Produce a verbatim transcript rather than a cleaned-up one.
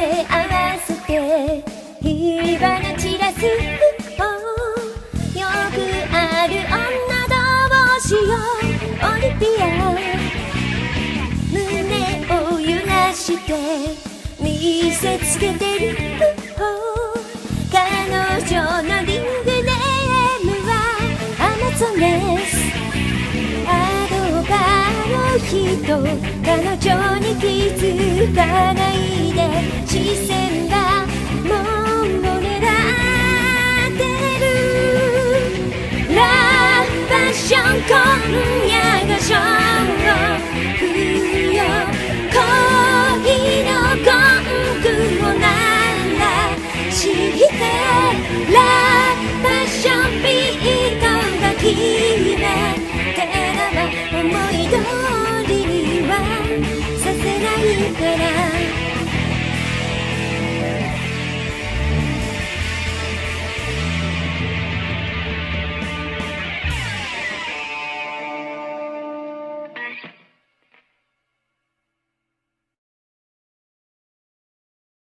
手合わせて火花散らす。よくある女同士よオリンピア。胸を揺らして見せつけてる。彼女のリングネームはアマゾネス。アドバーの人、彼女に気づかないで視線がもう狙ってる。ラブパッション今夜